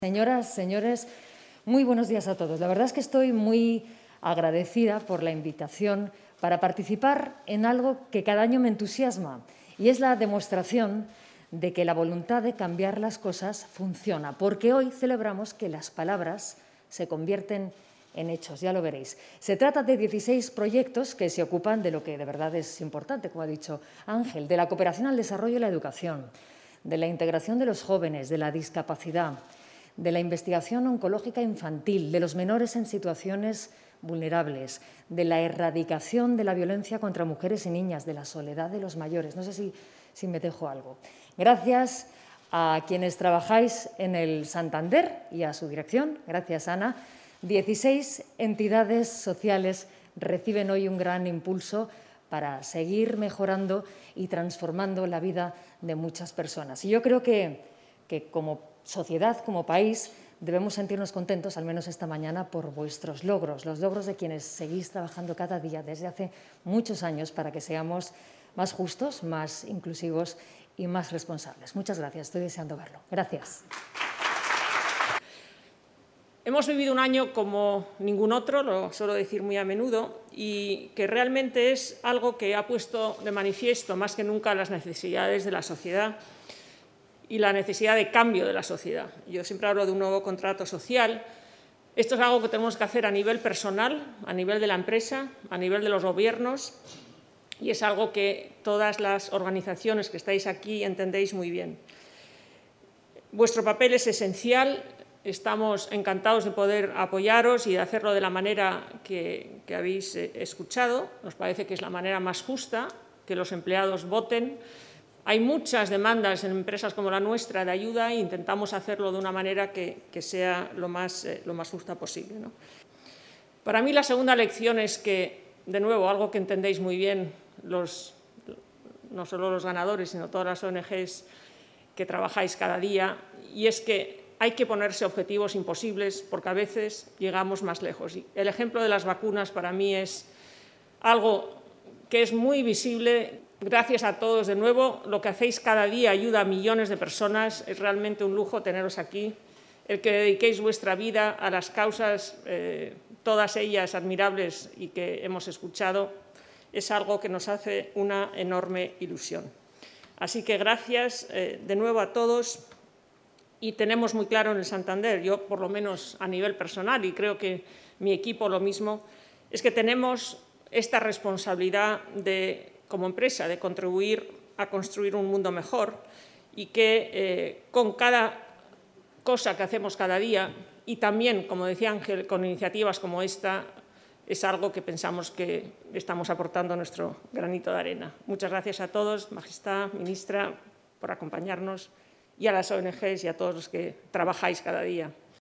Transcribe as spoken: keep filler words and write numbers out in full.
Señoras, señores, muy buenos días a todos. La verdad es que estoy muy agradecida por la invitación para participar en algo que cada año me entusiasma y es la demostración de que la voluntad de cambiar las cosas funciona, porque hoy celebramos que las palabras se convierten en hechos, ya lo veréis. Se trata de dieciséis proyectos que se ocupan de lo que de verdad es importante, como ha dicho Ángel, de la cooperación al desarrollo y la educación, de la integración de los jóvenes, de la discapacidad, de la investigación oncológica infantil, de los menores en situaciones vulnerables, de la erradicación de la violencia contra mujeres y niñas, de la soledad de los mayores. No sé si, si me dejo algo. Gracias a quienes trabajáis en el Santander y a su dirección, gracias Ana, dieciséis entidades sociales reciben hoy un gran impulso para seguir mejorando y transformando la vida de muchas personas. Y yo creo que, que como sociedad, como país, debemos sentirnos contentos, al menos esta mañana, por vuestros logros, los logros de quienes seguís trabajando cada día desde hace muchos años para que seamos más justos, más inclusivos y más responsables. Muchas gracias, estoy deseando verlo. Gracias. Hemos vivido un año como ningún otro, lo suelo decir muy a menudo, y que realmente es algo que ha puesto de manifiesto más que nunca las necesidades de la sociedad y la necesidad de cambio de la sociedad. Yo siempre hablo de un nuevo contrato social. Esto es algo que tenemos que hacer a nivel personal, a nivel de la empresa, a nivel de los gobiernos, y es algo que todas las organizaciones que estáis aquí entendéis muy bien. Vuestro papel es esencial. Estamos encantados de poder apoyaros y de hacerlo de la manera que, que habéis escuchado. Nos parece que es la manera más justa, que los empleados voten. Hay muchas demandas en empresas como la nuestra de ayuda e intentamos hacerlo de una manera que, que sea lo más, eh, lo más justa posible, ¿no? Para mí la segunda lección es que, de nuevo, algo que entendéis muy bien, los, no solo los ganadores, sino todas las O N Ges que trabajáis cada día, y es que hay que ponerse objetivos imposibles porque a veces llegamos más lejos. Y el ejemplo de las vacunas para mí es algo que es muy visible. Gracias a todos de nuevo. Lo que hacéis cada día ayuda a millones de personas. Es realmente un lujo teneros aquí. El que dediquéis vuestra vida a las causas, eh, todas ellas admirables y que hemos escuchado, es algo que nos hace una enorme ilusión. Así que gracias eh, de nuevo a todos. Y tenemos muy claro en el Santander, yo por lo menos a nivel personal, y creo que mi equipo lo mismo, es que tenemos esta responsabilidad de, como empresa, de contribuir a construir un mundo mejor y que eh, con cada cosa que hacemos cada día y también, como decía Ángel, con iniciativas como esta, es algo que pensamos que estamos aportando nuestro granito de arena. Muchas gracias a todos, Majestad, Ministra, por acompañarnos, y a las O N Ges y a todos los que trabajáis cada día.